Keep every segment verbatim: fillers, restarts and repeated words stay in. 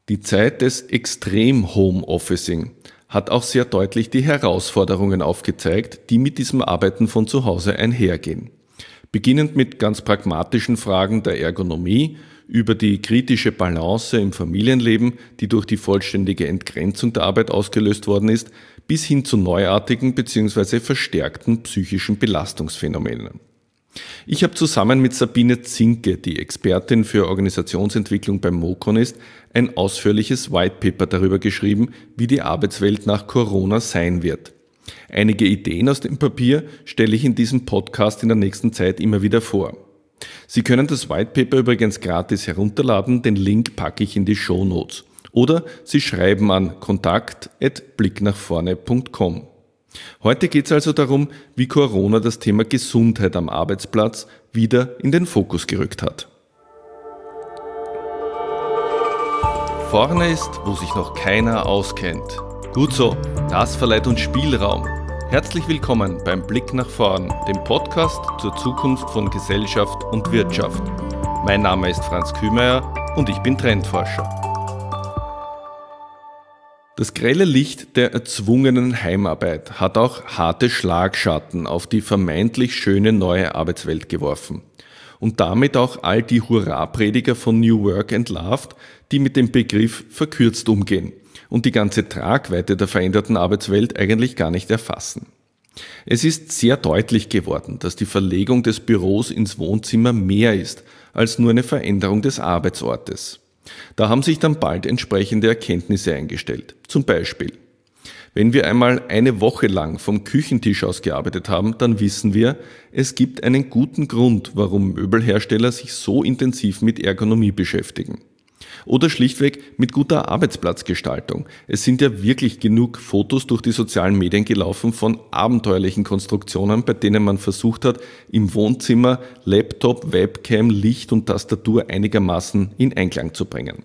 Die Zeit des Extrem-Homeofficing hat auch sehr deutlich die Herausforderungen aufgezeigt, die mit diesem Arbeiten von zu Hause einhergehen. Beginnend mit ganz pragmatischen Fragen der Ergonomie, über die kritische Balance im Familienleben, die durch die vollständige Entgrenzung der Arbeit ausgelöst worden ist, bis hin zu neuartigen bzw. verstärkten psychischen Belastungsphänomenen. Ich habe zusammen mit Sabine Zinke, die Expertin für Organisationsentwicklung beim Mokon ist, ein ausführliches Whitepaper darüber geschrieben, wie die Arbeitswelt nach Corona sein wird. Einige Ideen aus dem Papier stelle ich in diesem Podcast in der nächsten Zeit immer wieder vor. Sie können das Whitepaper übrigens gratis herunterladen, den Link packe ich in die Shownotes. Oder Sie schreiben an kontakt at blicknachvorne punkt com. Heute geht es also darum, wie Corona das Thema Gesundheit am Arbeitsplatz wieder in den Fokus gerückt hat. Vorne ist, wo sich noch keiner auskennt. Gut so, das verleiht uns Spielraum. Herzlich willkommen beim Blick nach vorn, dem Podcast zur Zukunft von Gesellschaft und Wirtschaft. Mein Name ist Franz Kühmeier und ich bin Trendforscher. Das grelle Licht der erzwungenen Heimarbeit hat auch harte Schlagschatten auf die vermeintlich schöne neue Arbeitswelt geworfen und damit auch all die Hurra-Prediger von New Work entlarvt, die mit dem Begriff verkürzt umgehen und die ganze Tragweite der veränderten Arbeitswelt eigentlich gar nicht erfassen. Es ist sehr deutlich geworden, dass die Verlegung des Büros ins Wohnzimmer mehr ist als nur eine Veränderung des Arbeitsortes. Da haben sich dann bald entsprechende Erkenntnisse eingestellt. Zum Beispiel, wenn wir einmal eine Woche lang vom Küchentisch aus gearbeitet haben, dann wissen wir, es gibt einen guten Grund, warum Möbelhersteller sich so intensiv mit Ergonomie beschäftigen. Oder schlichtweg mit guter Arbeitsplatzgestaltung. Es sind ja wirklich genug Fotos durch die sozialen Medien gelaufen von abenteuerlichen Konstruktionen, bei denen man versucht hat, im Wohnzimmer Laptop, Webcam, Licht und Tastatur einigermaßen in Einklang zu bringen.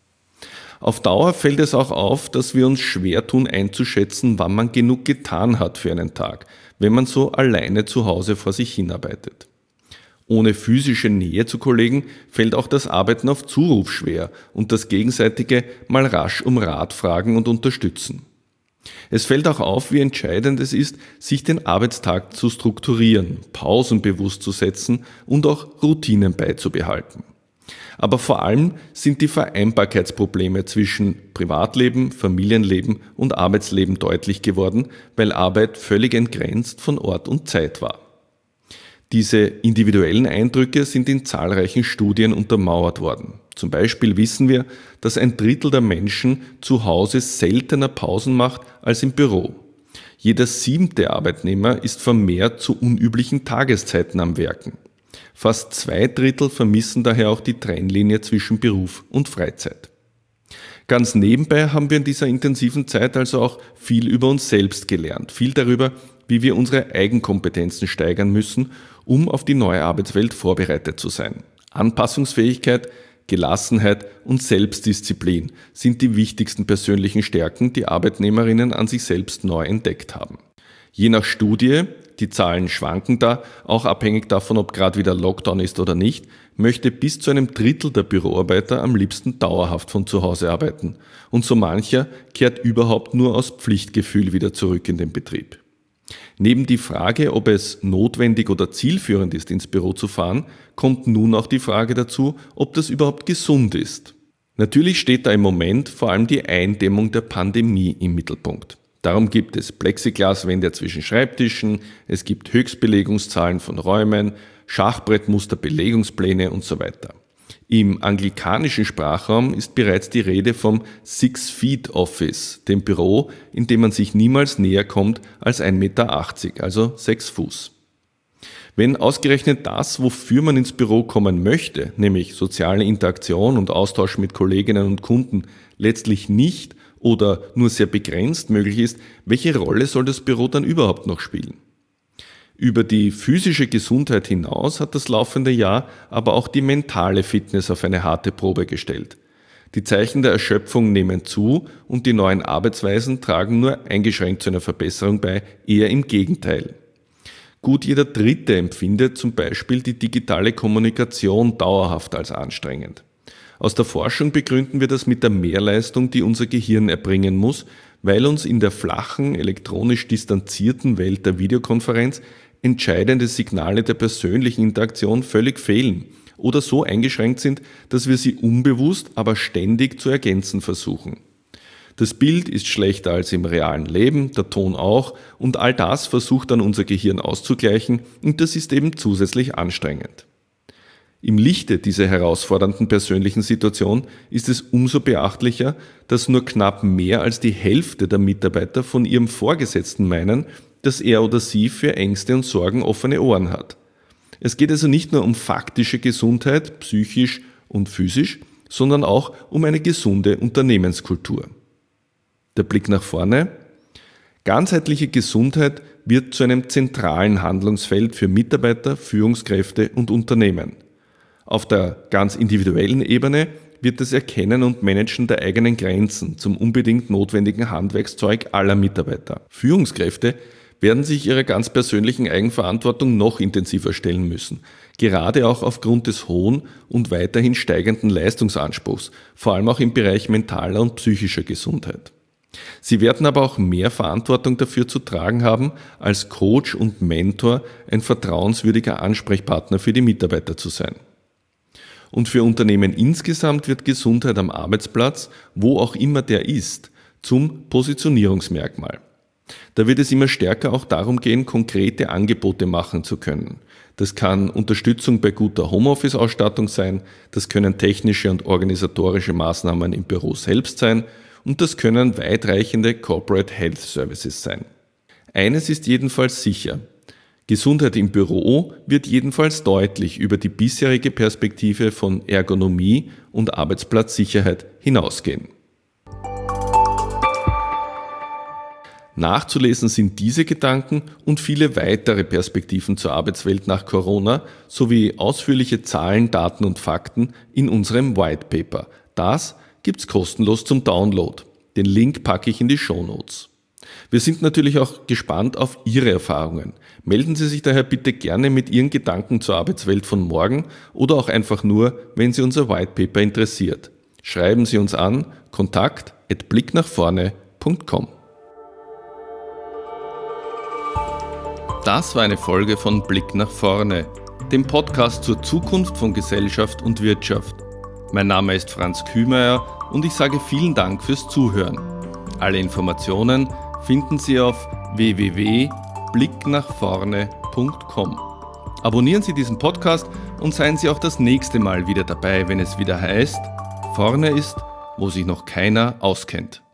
Auf Dauer fällt es auch auf, dass wir uns schwer tun einzuschätzen, wann man genug getan hat für einen Tag, wenn man so alleine zu Hause vor sich hinarbeitet. Ohne physische Nähe zu Kollegen fällt auch das Arbeiten auf Zuruf schwer und das gegenseitige mal rasch um Rat fragen und unterstützen. Es fällt auch auf, wie entscheidend es ist, sich den Arbeitstag zu strukturieren, Pausen bewusst zu setzen und auch Routinen beizubehalten. Aber vor allem sind die Vereinbarkeitsprobleme zwischen Privatleben, Familienleben und Arbeitsleben deutlich geworden, weil Arbeit völlig entgrenzt von Ort und Zeit war. Diese individuellen Eindrücke sind in zahlreichen Studien untermauert worden. Zum Beispiel wissen wir, dass ein Drittel der Menschen zu Hause seltener Pausen macht als im Büro. Jeder siebte Arbeitnehmer ist vermehrt zu unüblichen Tageszeiten am Werken. Fast zwei Drittel vermissen daher auch die Trennlinie zwischen Beruf und Freizeit. Ganz nebenbei haben wir in dieser intensiven Zeit also auch viel über uns selbst gelernt, viel darüber, wie wir unsere Eigenkompetenzen steigern müssen, um auf die neue Arbeitswelt vorbereitet zu sein. Anpassungsfähigkeit, Gelassenheit und Selbstdisziplin sind die wichtigsten persönlichen Stärken, die Arbeitnehmerinnen an sich selbst neu entdeckt haben. Je nach Studie, die Zahlen schwanken da, auch abhängig davon, ob gerade wieder Lockdown ist oder nicht, möchte bis zu einem Drittel der Büroarbeiter am liebsten dauerhaft von zu Hause arbeiten. Und so mancher kehrt überhaupt nur aus Pflichtgefühl wieder zurück in den Betrieb. Neben die Frage, ob es notwendig oder zielführend ist, ins Büro zu fahren, kommt nun auch die Frage dazu, ob das überhaupt gesund ist. Natürlich steht da im Moment vor allem die Eindämmung der Pandemie im Mittelpunkt. Darum gibt es Plexiglaswände zwischen Schreibtischen, es gibt Höchstbelegungszahlen von Räumen, Schachbrettmuster, Belegungspläne und so weiter. Im anglikanischen Sprachraum ist bereits die Rede vom Six-Feet-Office, dem Büro, in dem man sich niemals näher kommt als ein Meter achtzig, also sechs Fuß. Wenn ausgerechnet das, wofür man ins Büro kommen möchte, nämlich soziale Interaktion und Austausch mit Kolleginnen und Kunden, letztlich nicht oder nur sehr begrenzt möglich ist, welche Rolle soll das Büro dann überhaupt noch spielen? Über die physische Gesundheit hinaus hat das laufende Jahr aber auch die mentale Fitness auf eine harte Probe gestellt. Die Zeichen der Erschöpfung nehmen zu und die neuen Arbeitsweisen tragen nur eingeschränkt zu einer Verbesserung bei, eher im Gegenteil. Gut jeder Dritte empfindet zum Beispiel die digitale Kommunikation dauerhaft als anstrengend. Aus der Forschung begründen wir das mit der Mehrleistung, die unser Gehirn erbringen muss, weil uns in der flachen, elektronisch distanzierten Welt der Videokonferenz entscheidende Signale der persönlichen Interaktion völlig fehlen oder so eingeschränkt sind, dass wir sie unbewusst, aber ständig zu ergänzen versuchen. Das Bild ist schlechter als im realen Leben, der Ton auch, und all das versucht dann unser Gehirn auszugleichen und das ist eben zusätzlich anstrengend. Im Lichte dieser herausfordernden persönlichen Situation ist es umso beachtlicher, dass nur knapp mehr als die Hälfte der Mitarbeiter von ihrem Vorgesetzten meinen, dass er oder sie für Ängste und Sorgen offene Ohren hat. Es geht also nicht nur um faktische Gesundheit, psychisch und physisch, sondern auch um eine gesunde Unternehmenskultur. Der Blick nach vorne. Ganzheitliche Gesundheit wird zu einem zentralen Handlungsfeld für Mitarbeiter, Führungskräfte und Unternehmen. Auf der ganz individuellen Ebene wird das Erkennen und Managen der eigenen Grenzen zum unbedingt notwendigen Handwerkszeug aller Mitarbeiter. Führungskräfte werden sich ihrer ganz persönlichen Eigenverantwortung noch intensiver stellen müssen, gerade auch aufgrund des hohen und weiterhin steigenden Leistungsanspruchs, vor allem auch im Bereich mentaler und psychischer Gesundheit. Sie werden aber auch mehr Verantwortung dafür zu tragen haben, als Coach und Mentor ein vertrauenswürdiger Ansprechpartner für die Mitarbeiter zu sein. Und für Unternehmen insgesamt wird Gesundheit am Arbeitsplatz, wo auch immer der ist, zum Positionierungsmerkmal. Da wird es immer stärker auch darum gehen, konkrete Angebote machen zu können. Das kann Unterstützung bei guter Homeoffice-Ausstattung sein, das können technische und organisatorische Maßnahmen im Büro selbst sein und das können weitreichende Corporate Health Services sein. Eines ist jedenfalls sicher: Gesundheit im Büro wird jedenfalls deutlich über die bisherige Perspektive von Ergonomie und Arbeitsplatzsicherheit hinausgehen. Nachzulesen sind diese Gedanken und viele weitere Perspektiven zur Arbeitswelt nach Corona sowie ausführliche Zahlen, Daten und Fakten in unserem White Paper. Das gibt's kostenlos zum Download. Den Link packe ich in die Shownotes. Wir sind natürlich auch gespannt auf Ihre Erfahrungen. Melden Sie sich daher bitte gerne mit Ihren Gedanken zur Arbeitswelt von morgen oder auch einfach nur, wenn Sie unser White Paper interessiert. Schreiben Sie uns an kontakt at blicknachvorne punkt com. Das war eine Folge von Blick nach vorne, dem Podcast zur Zukunft von Gesellschaft und Wirtschaft. Mein Name ist Franz Kühmeier und ich sage vielen Dank fürs Zuhören. Alle Informationen finden Sie auf w w w punkt blick nach vorne punkt com. Abonnieren Sie diesen Podcast und seien Sie auch das nächste Mal wieder dabei, wenn es wieder heißt: Vorne ist, wo sich noch keiner auskennt.